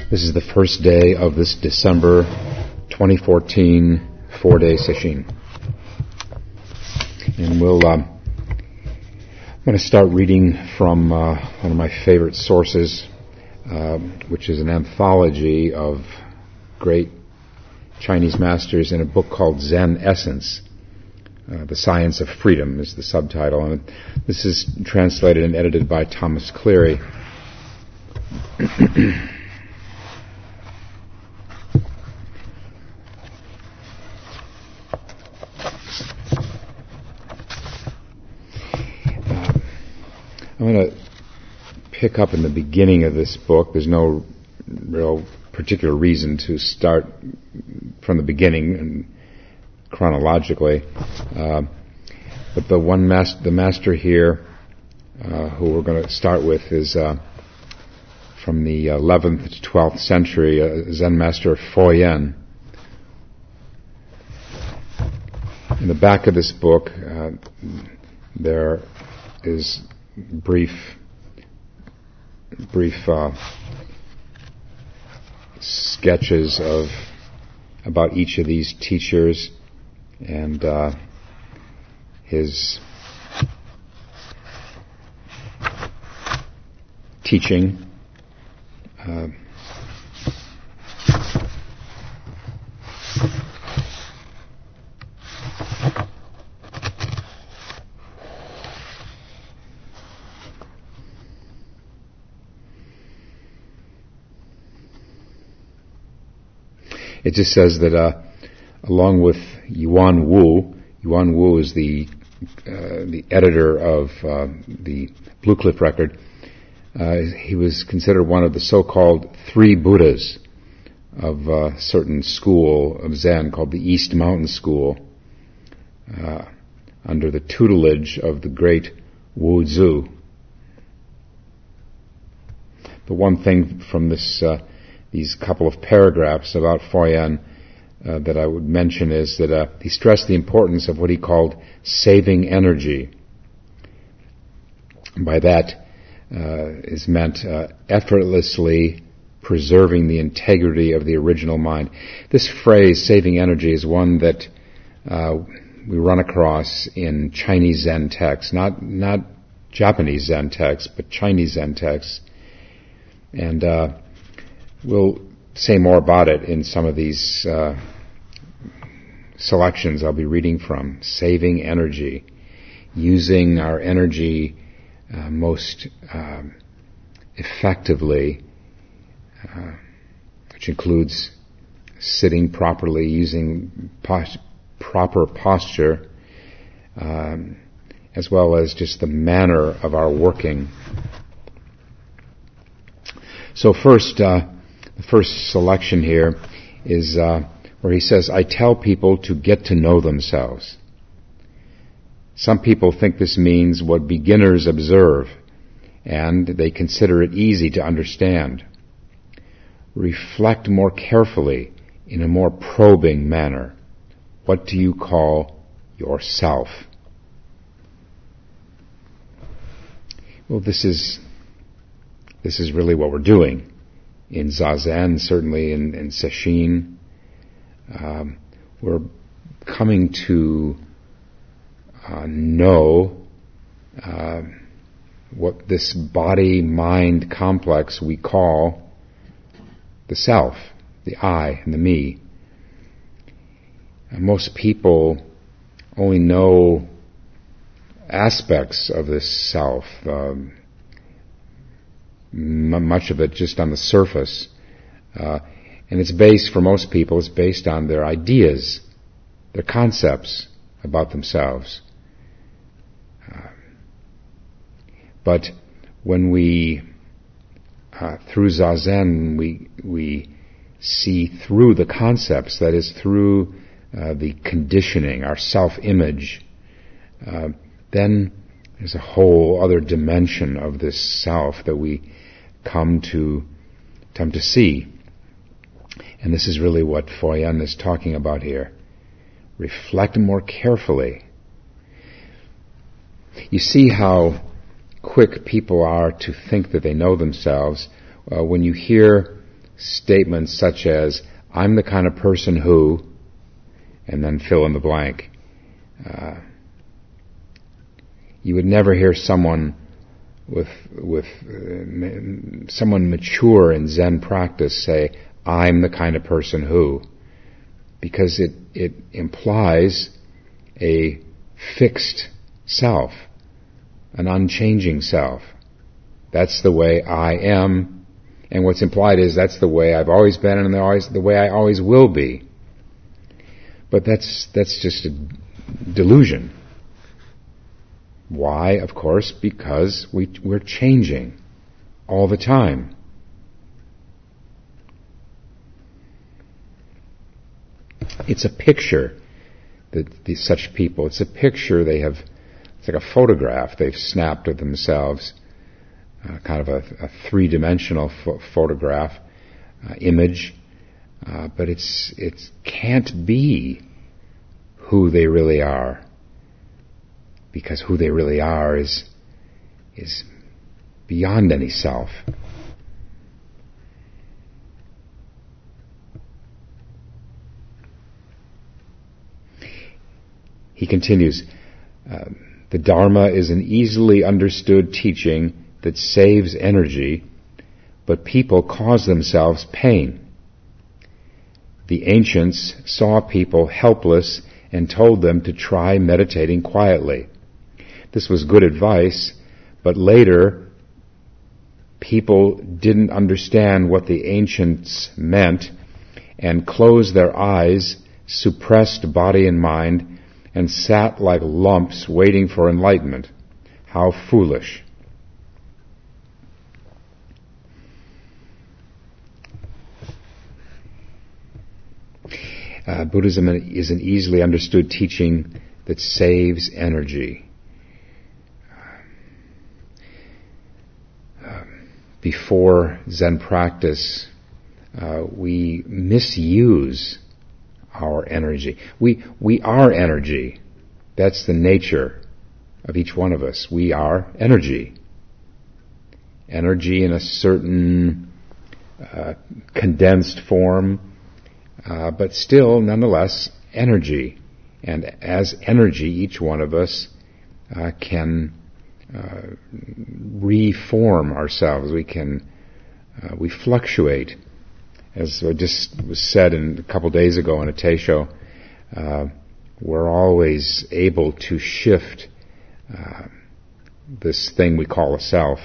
This is the first day of this December 2014 four-day session. And I'm going to start reading from one of my favorite sources, which is an anthology of great Chinese masters in a book called Zen Essence. The Science of Freedom is the subtitle, and this is translated and edited by Thomas Cleary. I'm going to pick up in the beginning of this book. There's no real particular reason to start from the beginning and chronologically, but the master here, who we're going to start with, is from the 11th to 12th century, Zen master Foyan. In the back of this book, there is brief sketches about each of these teachers and his teaching. It just says that along with Yuan Wu is the editor of the Blue Cliff Record. He was considered one of the so-called three Buddhas of a certain school of Zen called the East Mountain School, under the tutelage of the great Wu Zu. The one thing from these couple of paragraphs about Foyan that I would mention is that he stressed the importance of what he called saving energy. By that is meant effortlessly preserving the integrity of the original mind. This phrase, saving energy, is one that we run across in Chinese Zen texts, not Japanese Zen texts, but Chinese Zen texts. And we'll say more about it in some of these selections I'll be reading from. Saving energy, using our energy most effectively, which includes sitting properly, using proper posture, as well as just the manner of our working. So first, the first selection here is where he says, I tell people to get to know themselves. Some people think this means what beginners observe, and they consider it easy to understand. Reflect more carefully in a more probing manner. What do you call yourself? Well, this is really what we're doing in Zazen, certainly in Sesshin. We're coming to know what this body-mind complex we call the self, the I and the me. And most people only know aspects of this self, much of it just on the surface. And it's based, for most people, it's based on their ideas, their concepts about themselves. But when we, through Zazen, we see through the concepts, that is, through the conditioning, our self-image, then there's a whole other dimension of this self that we come to see. And this is really what Foyan is talking about here. Reflect more carefully. You see how quick people are to think that they know themselves when you hear statements such as, I'm the kind of person who, and then fill in the blank. You would never hear someone someone mature in Zen practice say, I'm the kind of person who, because it implies a fixed self, an unchanging self. That's the way I am, and what's implied is that's the way I've always been and the way I always will be. But that's just a delusion. Why? Of course, because we're changing all the time. It's a picture that such people, it's a picture it's like a photograph they've snapped of themselves, kind of a three-dimensional photograph, image, but it can't be who they really are, because who they really are is beyond any self. He continues, the Dharma is an easily understood teaching that saves energy, but people cause themselves pain. The ancients saw people helpless and told them to try meditating quietly. This was good advice, but later people didn't understand what the ancients meant and closed their eyes, suppressed body and mind, and sat like lumps waiting for enlightenment. How foolish. Buddhism is an easily understood teaching that saves energy. Before Zen practice, we misuse our energy. We are energy. That's the nature of each one of us. We are energy. Energy in a certain condensed form, but still, nonetheless, energy. And as energy, each one of us can reform ourselves. We fluctuate. As I just was said a couple days ago in a Teisho, we're always able to shift this thing we call a self.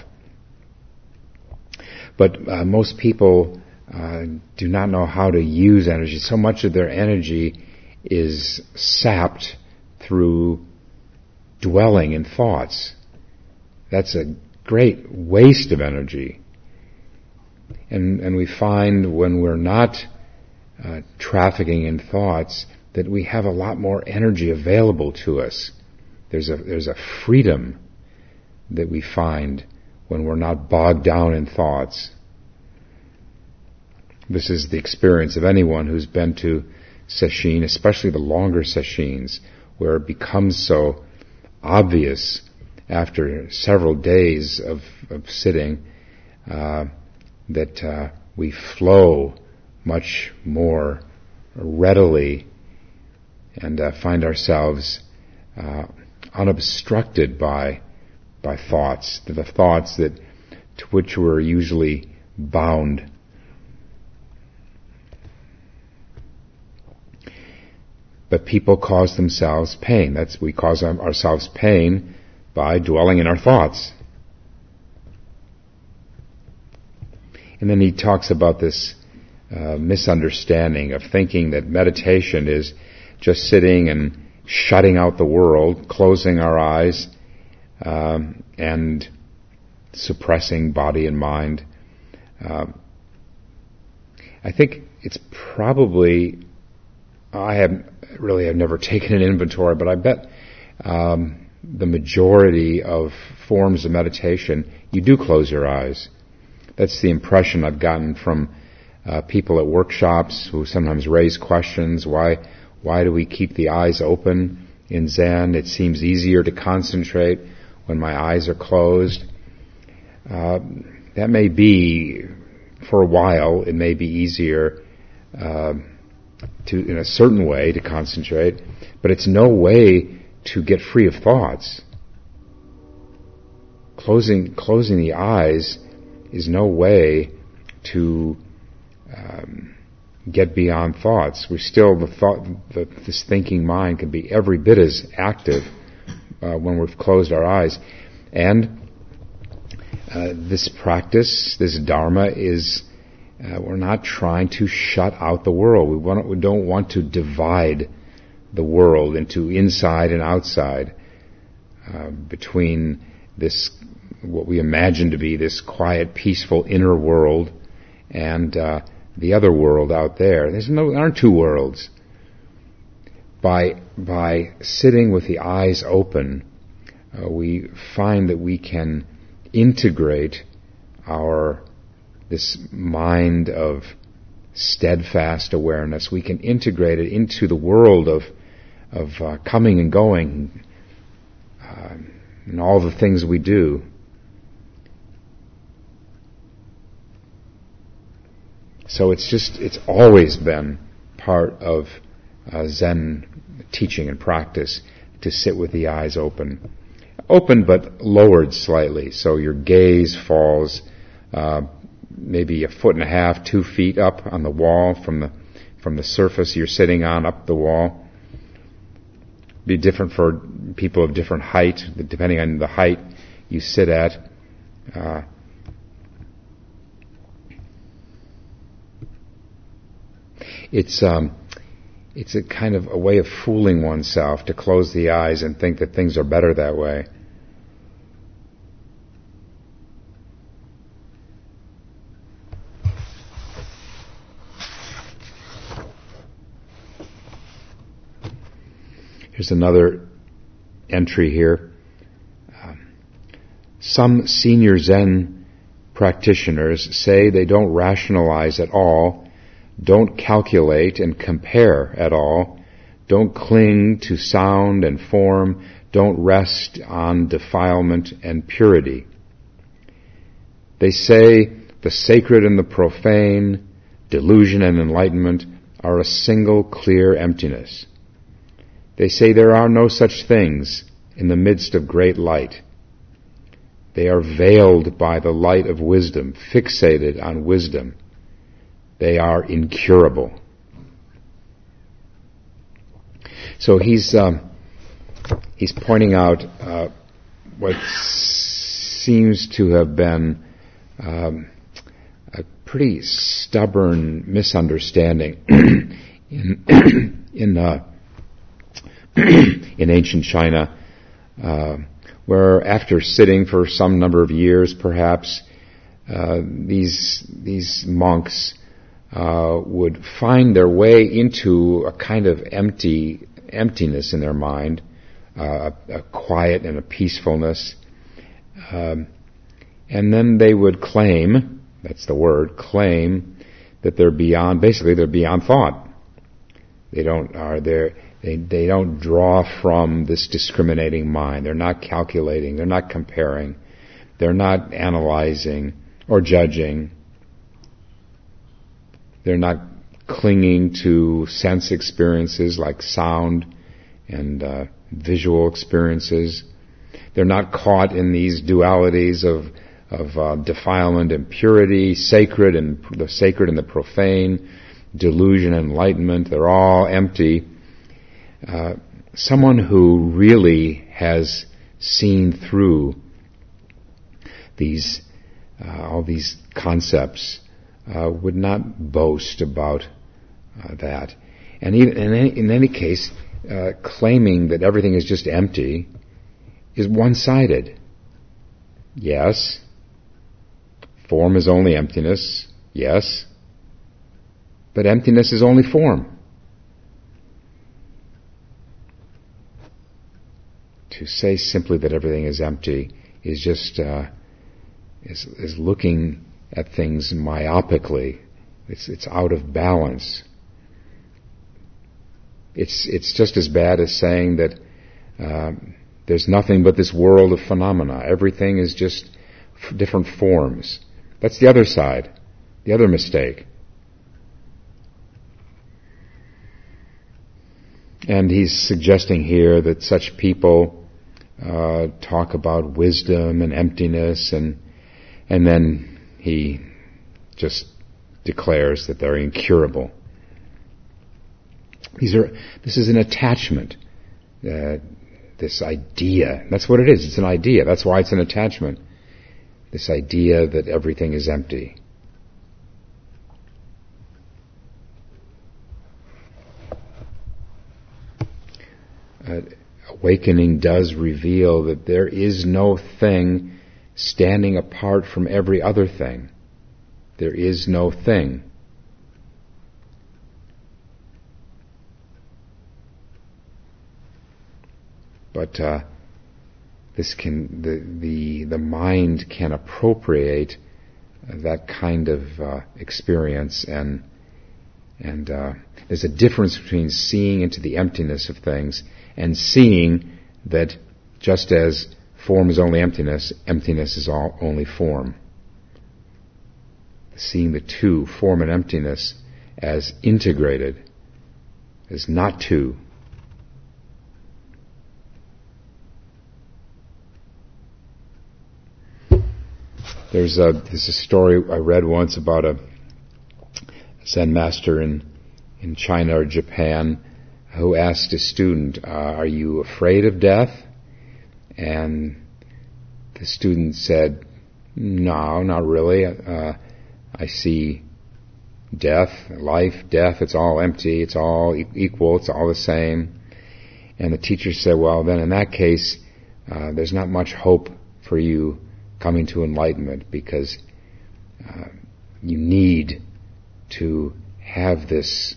But most people do not know how to use energy. So much of their energy is sapped through dwelling in thoughts. That's a great waste of energy. And we find when we're not trafficking in thoughts that we have a lot more energy available to us. There's a freedom that we find when we're not bogged down in thoughts. This is the experience of anyone who's been to sesshin, especially the longer sesshins, where it becomes so obvious after several days of sitting that we flow much more readily and find ourselves unobstructed by thoughts, the thoughts to which we're usually bound. But people cause themselves pain. We cause ourselves pain by dwelling in our thoughts. And then he talks about this misunderstanding of thinking that meditation is just sitting and shutting out the world, closing our eyes, and suppressing body and mind. I think it's probably, I have never taken an inventory, but I bet the majority of forms of meditation, you do close your eyes. That's the impression I've gotten from people at workshops who sometimes raise questions. Why do we keep the eyes open in Zen? It seems easier to concentrate when my eyes are closed. That may be for a while, it may be easier in a certain way to concentrate, but it's no way to get free of thoughts. Closing the eyes is no way to get beyond thoughts. This thinking mind can be every bit as active when we've closed our eyes. And this practice, this dharma, is we're not trying to shut out the world. We don't want to divide the world into inside and outside, between this, what we imagine to be this quiet, peaceful inner world and the other world out there. There aren't two worlds. By sitting with the eyes open, we find that we can integrate this mind of steadfast awareness. We can integrate it into the world of coming and going, and all the things we do. So it's always been part of Zen teaching and practice to sit with the eyes open. Open but lowered slightly, so your gaze falls maybe 1.5 feet, 2 feet up on the wall from the surface you're sitting on up the wall. Be different for people of different height, depending on the height you sit at. It's a kind of a way of fooling oneself to close the eyes and think that things are better that way. Here's another entry here. Some senior Zen practitioners say they don't rationalize at all, don't calculate and compare at all, don't cling to sound and form, don't rest on defilement and purity. They say the sacred and the profane, delusion and enlightenment are a single clear emptiness. They say there are no such things in the midst of great light. They are veiled by the light of wisdom, fixated on wisdom. They are incurable. So he's pointing out what seems to have been a pretty stubborn misunderstanding in ancient China, where after sitting for some number of years, perhaps, these monks would find their way into a kind of emptiness in their mind, a quiet and a peacefulness, and then they would claim, that's the word, claim that they're beyond thought. They don't draw from this discriminating mind. They're not calculating. They're not comparing. They're not analyzing or judging. They're not clinging to sense experiences like sound and visual experiences. They're not caught in these dualities of defilement and purity, sacred and the profane, delusion and enlightenment. They're all empty. Someone who really has seen through all these concepts would not boast about that. And even in any case, claiming that everything is just empty is one-sided. Yes, form is only emptiness. Yes, but emptiness is only form. To say simply that everything is empty is just is looking at things myopically. It's out of balance. It's just as bad as saying that there's nothing but this world of phenomena. Everything is just different forms. That's the other side. The other mistake. And he's suggesting here that such people talk about wisdom and emptiness, and then he just declares that they're incurable. This is an attachment. This idea. That's what it is. It's an idea. That's why it's an attachment. This idea that everything is empty. Awakening does reveal that there is no thing standing apart from every other thing. There is no thing. But the mind can appropriate that kind of experience, and there's a difference between seeing into the emptiness of things and seeing that just as form is only emptiness, emptiness is only form. Seeing the two, form and emptiness, as integrated, as not two. There's a story I read once about a Zen master in China or Japan who asked a student, "Are you afraid of death?" And the student said, "No, not really. I see death, life, death, it's all empty, it's all equal, it's all the same." And the teacher said, "Well, then in that case, there's not much hope for you coming to enlightenment, because you need to have this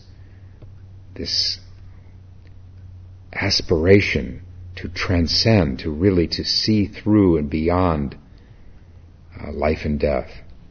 aspiration to transcend, to really to see through and beyond life and death."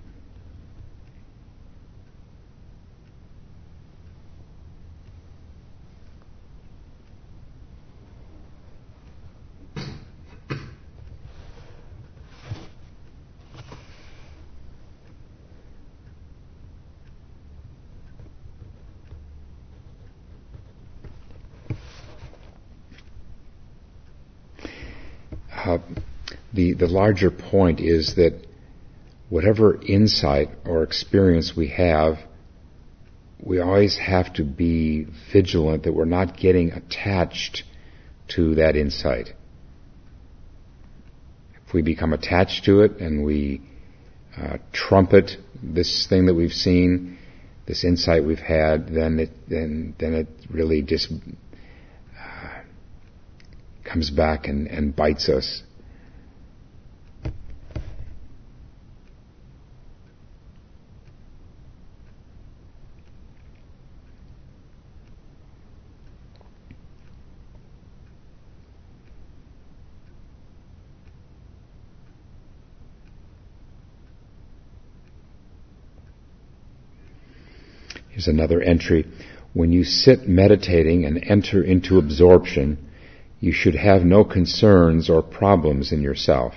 The larger point is that whatever insight or experience we have, we always have to be vigilant that we're not getting attached to that insight. If we become attached to it and we trumpet this thing that we've seen, this insight we've had, then it really just comes back and bites us. Here's another entry. When you sit meditating and enter into absorption, you should have no concerns or problems in yourself.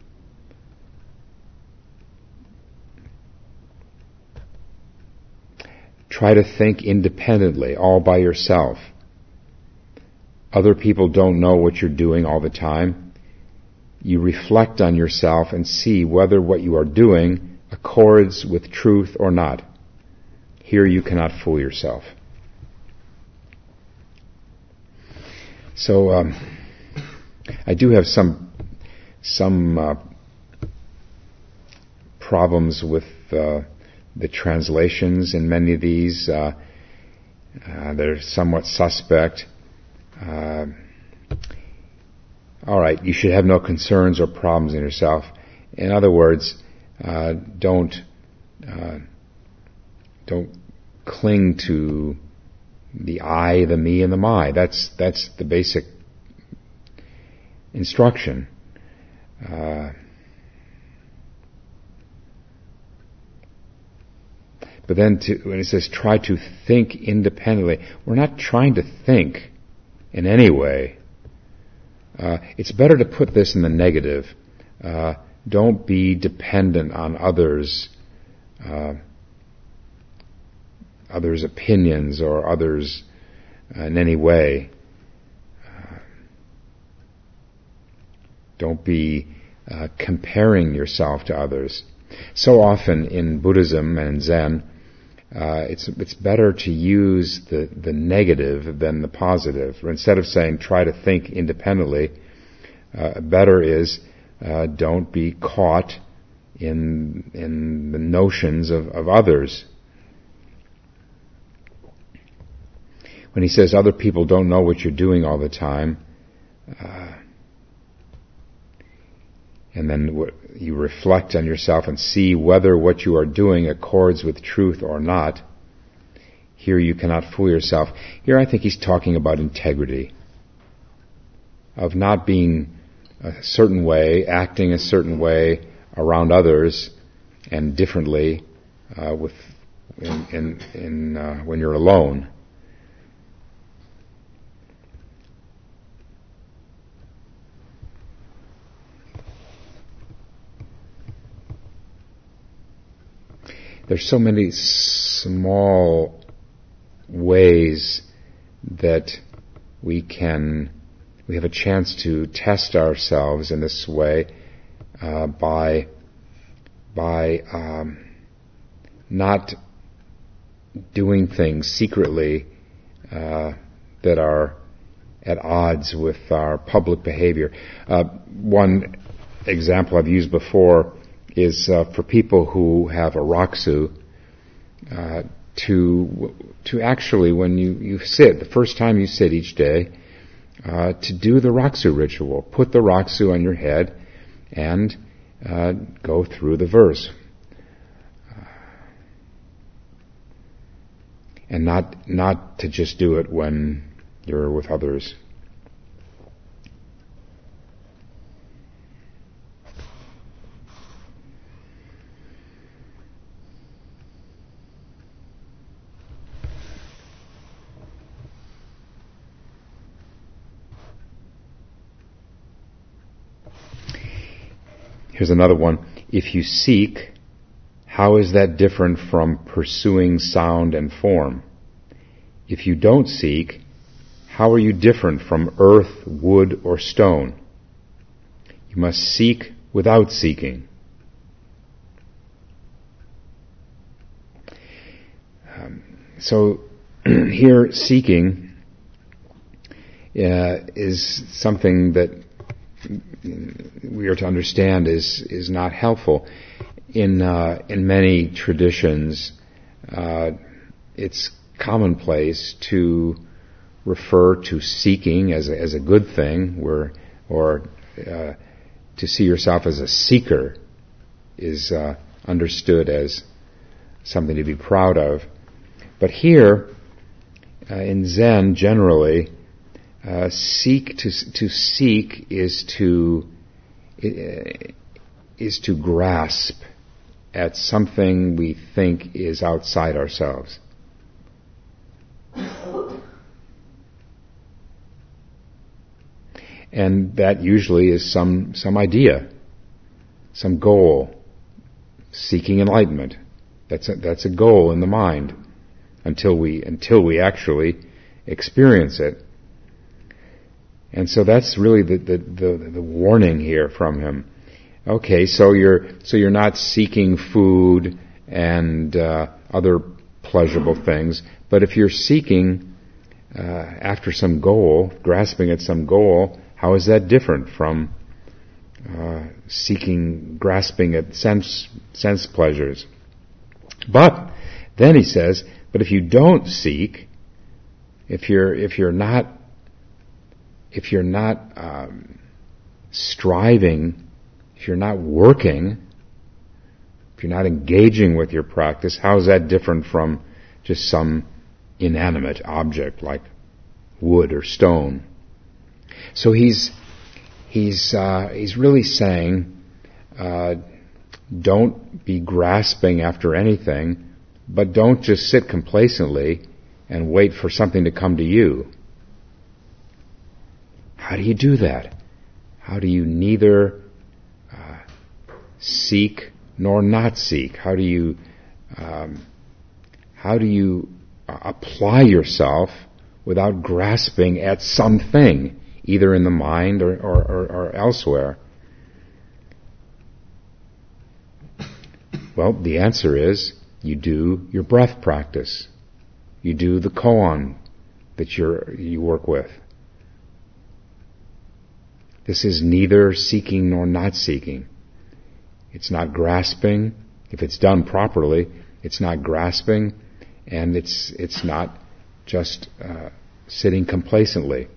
Try to think independently, all by yourself. Other people don't know what you're doing all the time. You reflect on yourself and see whether what you are doing accords with truth or not. Here you cannot fool yourself. So I do have some problems with the translations in many of these. They're somewhat suspect. All right, you should have no concerns or problems in yourself. In other words, don't cling to the I, the me, and the my. That's the basic instruction. But then when it says try to think independently, we're not trying to think in any way. It's better to put this in the negative. Don't be dependent on others others' opinions or others in any way. Don't be comparing yourself to others. So often in Buddhism and Zen, it's better to use the negative than the positive. Or instead of saying try to think independently, better is don't be caught in the notions of others. When he says other people don't know what you're doing all the time, and then you reflect on yourself and see whether what you are doing accords with truth or not, here you cannot fool yourself. Here I think he's talking about integrity, of not being a certain way, acting a certain way around others and differently when you're alone. There's so many small ways that we have a chance to test ourselves in this way by not doing things secretly that are at odds with our public behavior. One example I've used before is for people who have a Raksu, to actually, when you sit, the first time you sit each day, to do the Raksu ritual. Put the Raksu on your head and go through the verse. And not to just do it when you're with others. Here's another one. If you seek, how is that different from pursuing sound and form? If you don't seek, how are you different from earth, wood, or stone? You must seek without seeking. So here, seeking is something that we are to understand is not helpful. In many traditions, it's commonplace to refer to seeking as a good thing, or to see yourself as a seeker is understood as something to be proud of. But here, in Zen generally, to seek is to grasp at something we think is outside ourselves. And that usually is some idea, some goal, seeking enlightenment. That's a goal in the mind until we actually experience it. And so that's really the warning here from him. Okay, so you're not seeking food and other pleasurable things, but if you're seeking after some goal, grasping at some goal, how is that different from grasping at sense pleasures? But then he says, but if you don't seek, if you're not striving, if you're not working, if you're not engaging with your practice, how is that different from just some inanimate object like wood or stone? So he's really saying, don't be grasping after anything, but don't just sit complacently and wait for something to come to you. How do you do that? How do you neither seek nor not seek? How do you apply yourself without grasping at something, either in the mind or elsewhere? Well, the answer is you do your breath practice. You do the koan that you work with. This is neither seeking nor not seeking. It's not grasping. If it's done properly, it's not grasping, and it's not just sitting complacently.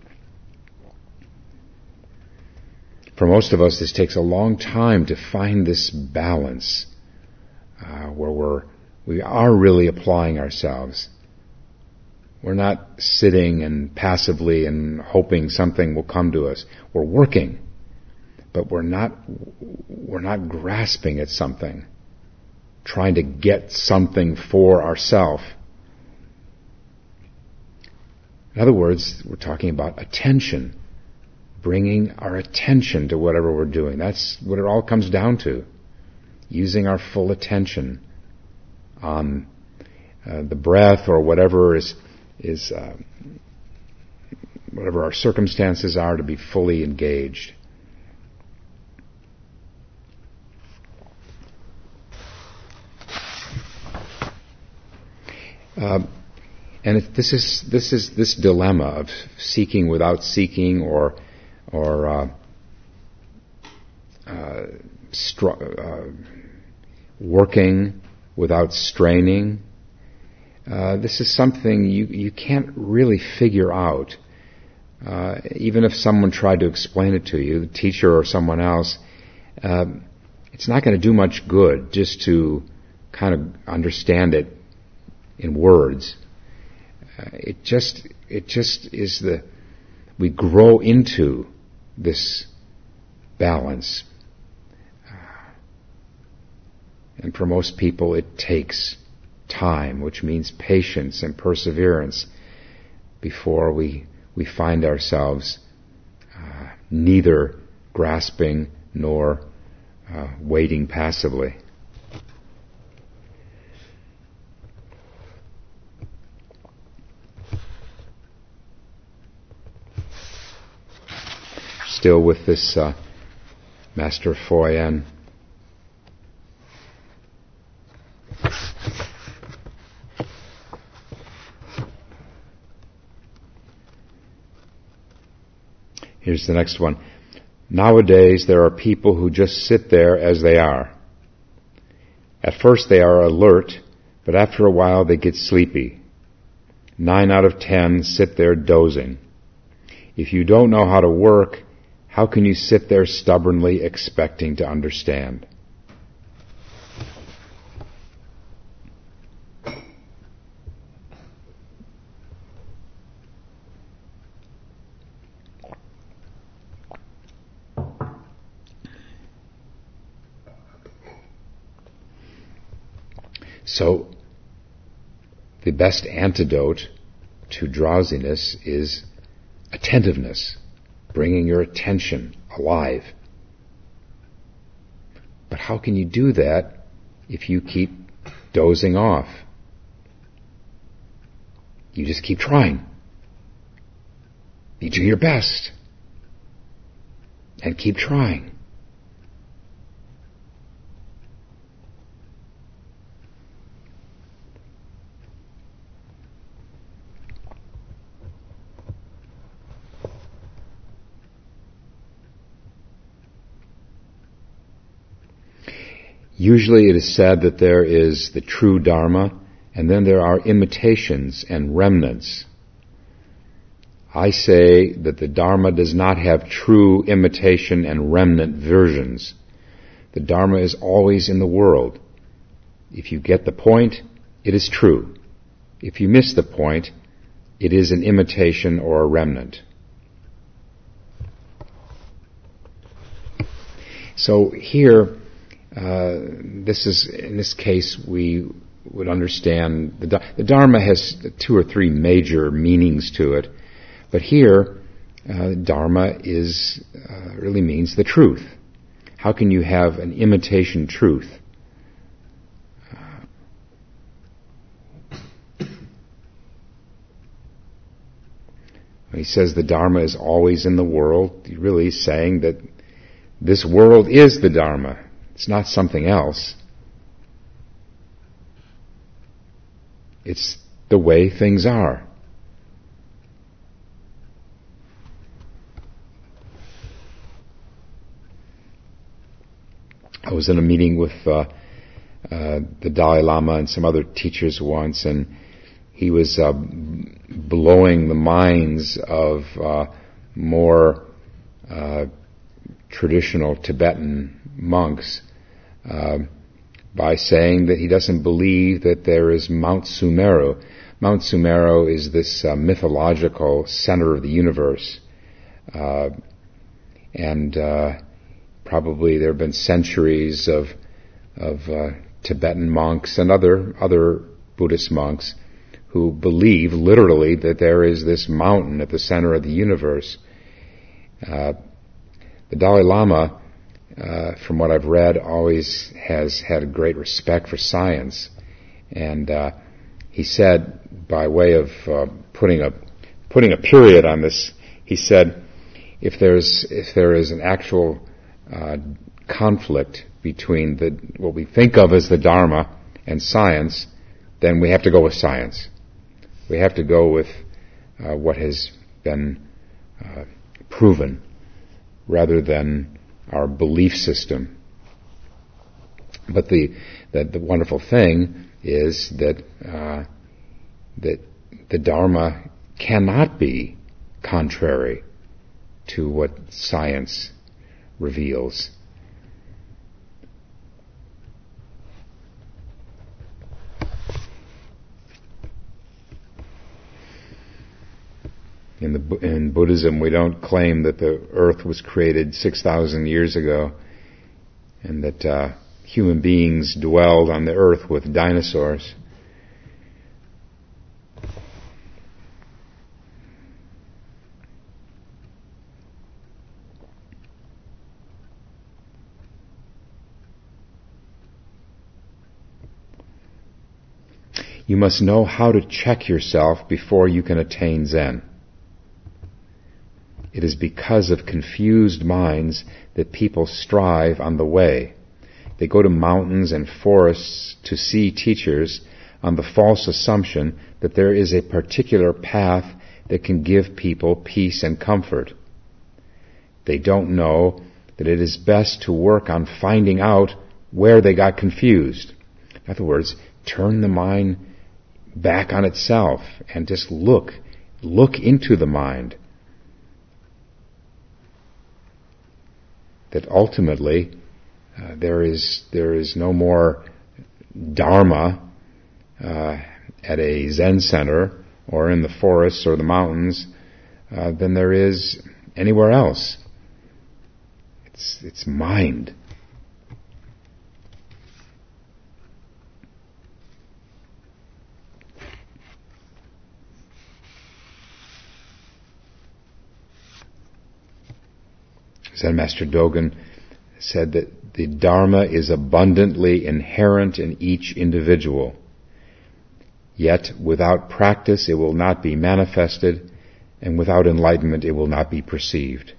For most of us, this takes a long time to find this balance where we are really applying ourselves. We're not sitting and passively and hoping something will come to us. We're working, but we're not grasping at something, trying to get something for ourselves. In other words, we're talking about attention, bringing our attention to whatever we're doing. That's what it all comes down to. Using our full attention on the breath or whatever is whatever our circumstances are, to be fully engaged. And this is this dilemma of seeking without seeking, or working without straining. This is something you can't really figure out. Even if someone tried to explain it to you, the teacher or someone else, it's not going to do much good just to kind of understand it in words. It just is we grow into this balance. And for most people it takes time, which means patience and perseverance, before we find ourselves neither grasping nor waiting passively. Still with this Master Foyan. Here's the next one. Nowadays, there are people who just sit there as they are. At first they are alert, but after a while they get sleepy. 9 out of 10 sit there dozing. If you don't know how to work, how can you sit there stubbornly expecting to understand? So, the best antidote to drowsiness is attentiveness, bringing your attention alive. But how can you do that if you keep dozing off? You just keep trying. You do your best. And keep trying. Usually it is said that there is the true Dharma, and then there are imitations and remnants. I say that the Dharma does not have true imitation and remnant versions. The Dharma is always in the world. If you get the point, it is true. If you miss the point, it is an imitation or a remnant. So here, in this case, we would understand the Dharma has 2 or 3 major meanings to it, but here, Dharma really means the truth. How can you have an imitation truth? He says the Dharma is always in the world. He's really saying that this world is the Dharma. It's not something else. It's the way things are. I was in a meeting with the Dalai Lama and some other teachers once, and he was blowing the minds of more traditional Tibetan monks by saying that he doesn't believe that there is Mount Sumeru. Mount Sumeru is this mythological center of the universe, and probably there have been centuries of Tibetan monks and other Buddhist monks who believe literally that there is this mountain at the center of the universe. The Dalai Lama, from what I've read, always has had a great respect for science, and he said, by way of putting a period on this, he said, if there is an actual conflict between what we think of as the Dharma and science, then we have to go with science. We have to go with what has been proven, rather than our belief system. But the wonderful thing is that the Dharma cannot be contrary to what science reveals. In Buddhism, we don't claim that the earth was created 6,000 years ago and that human beings dwelled on the earth with dinosaurs. You must know how to check yourself before you can attain Zen. It is because of confused minds that people strive on the way. They go to mountains and forests to see teachers on the false assumption that there is a particular path that can give people peace and comfort. They don't know that it is best to work on finding out where they got confused. In other words, turn the mind back on itself and just look into the mind. That ultimately there is no more Dharma at a Zen center or in the forests or the mountains than there is anywhere else. It's mind. Zen Master Dogen said that the Dharma is abundantly inherent in each individual. Yet, without practice, it will not be manifested, and without enlightenment, it will not be perceived.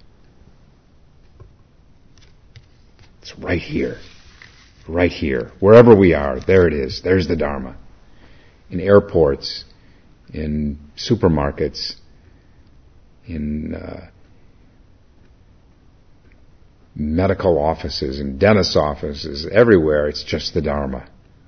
It's right here. Right here. Wherever we are, there it is. There's the Dharma. In airports, in supermarkets, in medical offices and dentist offices, everywhere, it's just the Dharma.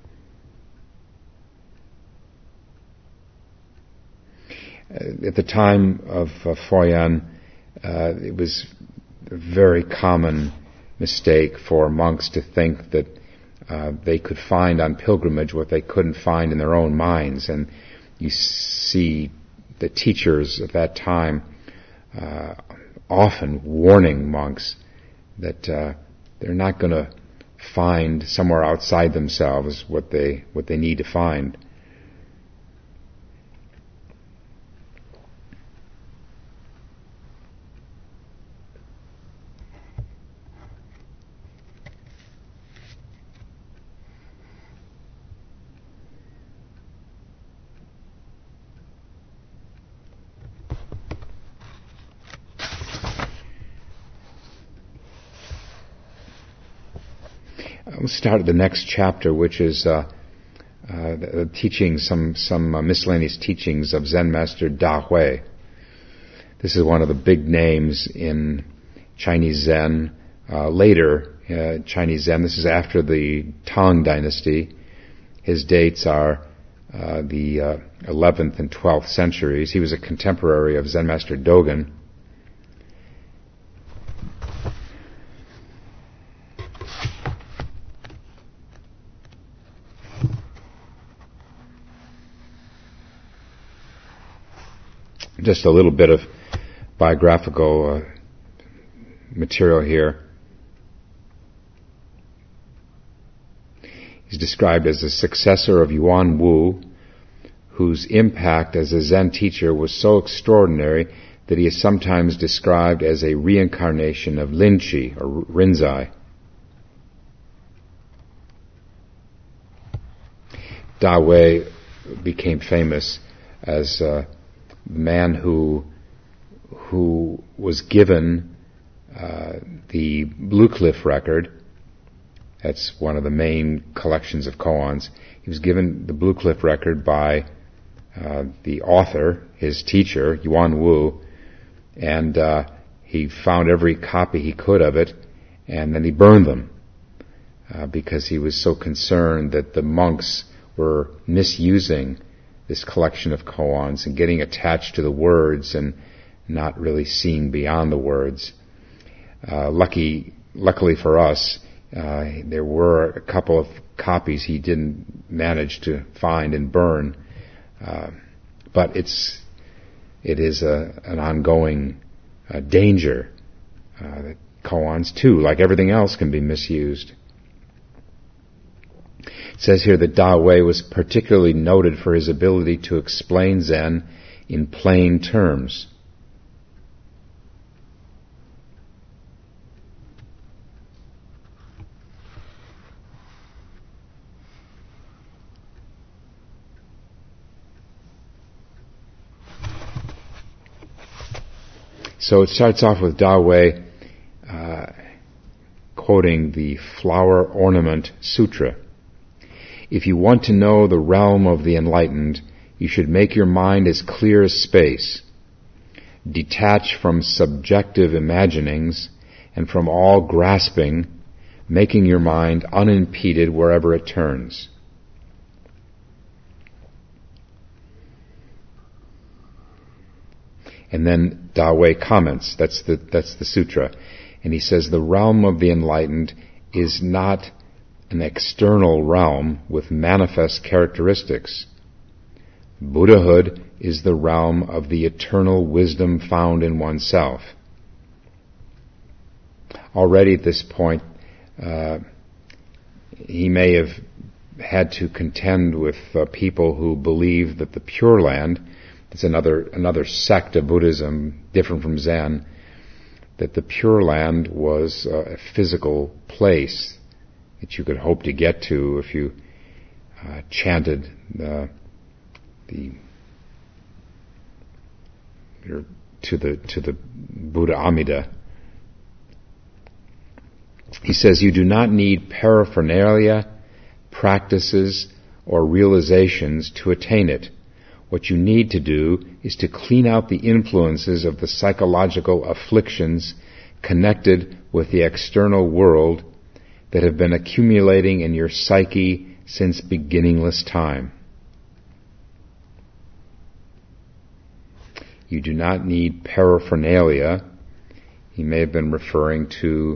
At the time of Foyan, it was a very common mistake for monks to think that they could find on pilgrimage what they couldn't find in their own minds. And you see the teachers of that time often warning monks that they're not going to find somewhere outside themselves what they need to find. let's start at the next chapter, which is teaching some miscellaneous teachings of Zen master Da Hui. This is one of the big names in Chinese Zen. Later, Chinese Zen. This is after the Tang Dynasty. His dates are the 11th and 12th centuries. He was a contemporary of Zen master Dogen. Just a little bit of biographical material here. He's described as a successor of Yuan Wu, whose impact as a Zen teacher was so extraordinary that he is sometimes described as a reincarnation of Linchi, or Rinzai. Da Wei became famous as a man who was given the Blue Cliff record. That's one of the main collections of koans. He was given the Blue Cliff record by the author, his teacher, Yuan Wu, and he found every copy he could of it, and then he burned them because he was so concerned that the monks were misusing this collection of koans and getting attached to the words and not really seeing beyond the words. Luckily for us, there were a couple of copies he didn't manage to find and burn, but it is an ongoing danger that koans too, like everything else, can be misused. It says here that Da Wei was particularly noted for his ability to explain Zen in plain terms. So it starts off with Da Wei quoting the Flower Ornament Sutra. If you want to know the realm of the enlightened, you should make your mind as clear as space. Detach from subjective imaginings and from all grasping, making your mind unimpeded wherever it turns. And then Da Wei comments, that's the sutra, and he says the realm of the enlightened is not an external realm with manifest characteristics. Buddhahood is the realm of the eternal wisdom found in oneself. Already at this point, he may have had to contend with people who believe that the Pure Land, it's another sect of Buddhism, different from Zen, that the Pure Land was a physical place that you could hope to get to if you chanted to the Buddha Amida. He says you do not need paraphernalia, practices, or realizations to attain it. What you need to do is to clean out the influences of the psychological afflictions connected with the external world that have been accumulating in your psyche since beginningless time. You do not need paraphernalia. He may have been referring to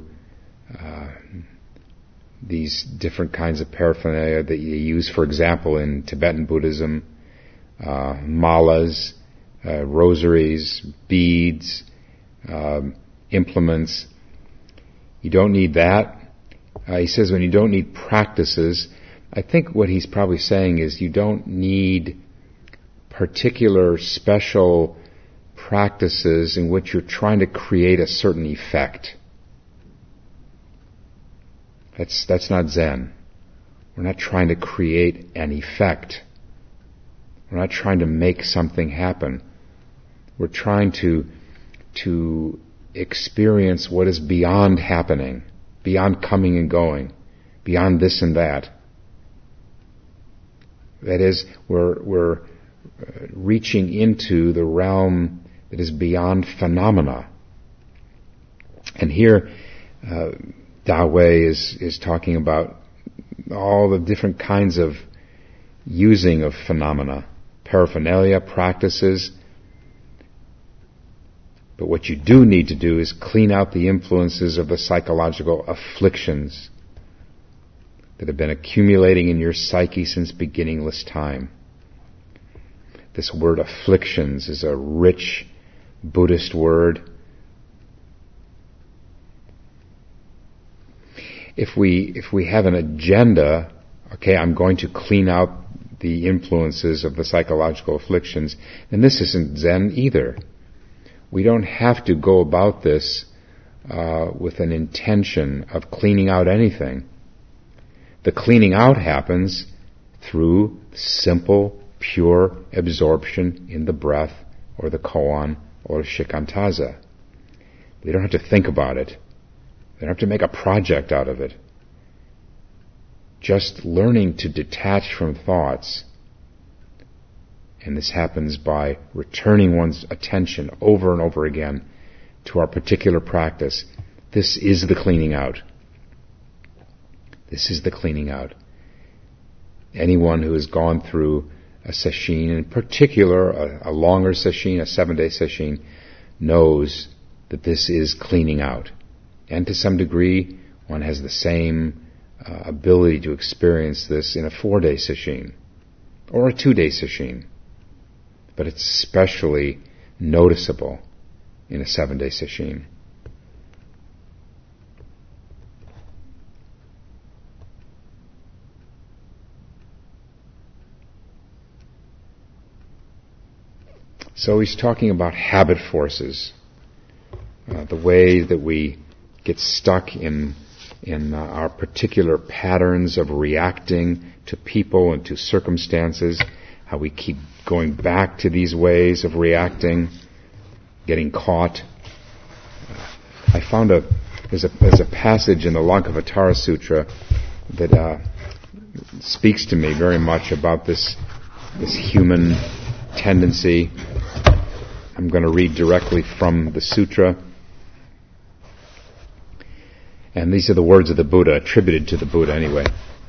these different kinds of paraphernalia that you use, for example, in Tibetan Buddhism, malas, rosaries, beads, implements. You don't need that. He says when you don't need practices, I think what he's probably saying is you don't need particular special practices in which you're trying to create a certain effect. That's not Zen. We're not trying to create an effect. We're not trying to make something happen. We're trying to experience what is beyond happening, beyond coming and going, beyond this and that. That is, we're reaching into the realm that is beyond phenomena. And here, Dawei is talking about all the different kinds of using of phenomena, paraphernalia, practices. But what you do need to do is clean out the influences of the psychological afflictions that have been accumulating in your psyche since beginningless time. This word afflictions is a rich Buddhist word. If we have an agenda, okay, I'm going to clean out the influences of the psychological afflictions, then this isn't Zen either. We don't have to go about this with an intention of cleaning out anything. The cleaning out happens through simple, pure absorption in the breath or the koan or shikantaza. We don't have to think about it. We don't have to make a project out of it. Just learning to detach from thoughts. And this happens by returning one's attention over and over again to our particular practice. This is the cleaning out. This is the cleaning out. Anyone who has gone through a sesshin, in particular a longer sesshin, a 7-day sesshin, knows that this is cleaning out. And to some degree, one has the same ability to experience this in a 4-day sesshin or a 2-day sesshin. But it's especially noticeable in a 7-day sesshin. So he's talking about habit forces, the way that we get stuck in our particular patterns of reacting to people and to circumstances, how we keep going back to these ways of reacting, getting caught. I found there's a passage in the Lankavatara Sutra that speaks to me very much about this human tendency. I'm going to read directly from the sutra. And these are the words of the Buddha, attributed to the Buddha anyway.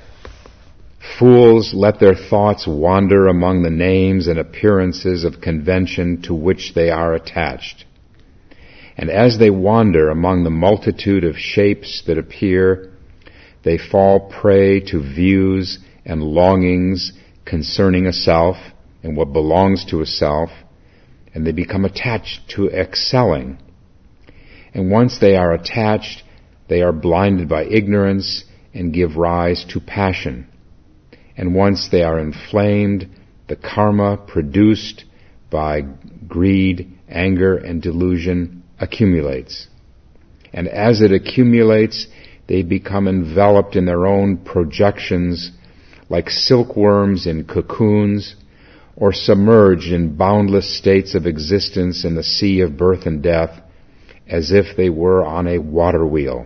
Fools let their thoughts wander among the names and appearances of convention to which they are attached. And as they wander among the multitude of shapes that appear, they fall prey to views and longings concerning a self and what belongs to a self, and they become attached to excelling. And once they are attached, they are blinded by ignorance and give rise to passion. And once they are inflamed, the karma produced by greed, anger, and delusion accumulates. And as it accumulates, they become enveloped in their own projections like silkworms in cocoons, or submerged in boundless states of existence in the sea of birth and death, as if they were on a water wheel.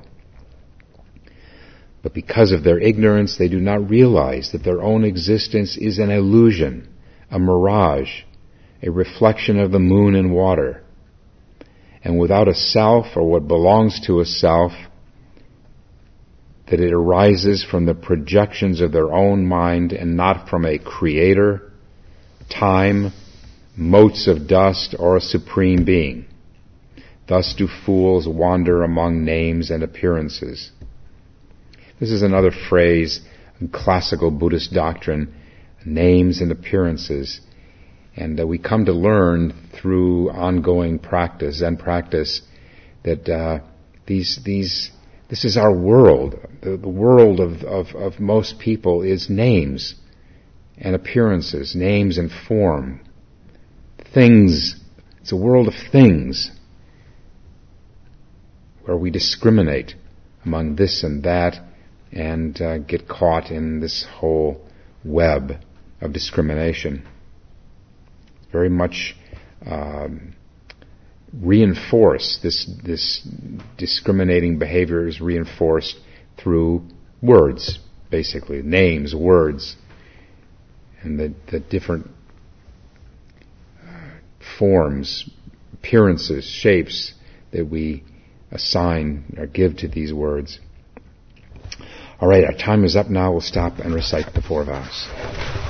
But because of their ignorance, they do not realize that their own existence is an illusion, a mirage, a reflection of the moon and water. And without a self or what belongs to a self, that it arises from the projections of their own mind and not from a creator, time, motes of dust, or a supreme being. Thus do fools wander among names and appearances. This is another phrase in classical Buddhist doctrine, names and appearances. And we come to learn through ongoing practice, Zen practice, that this is our world. The world of most people is names and appearances, names and form. Things. It's a world of things where we discriminate among this and that and get caught in this whole web of discrimination. Very much reinforced. This discriminating behavior is reinforced through words. basically names, words, and the different forms, appearances, shapes that we assign or give to these words. All right, our time is up now. We'll stop and recite the 4 vows.